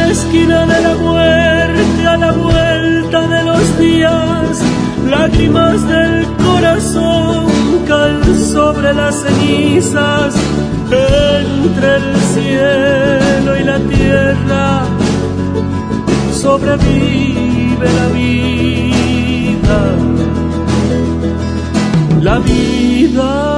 la esquina de la muerte, a la vuelta de los días, lágrimas del corazón caen sobre las cenizas. Entre el cielo y la tierra sobrevive la vida. La vida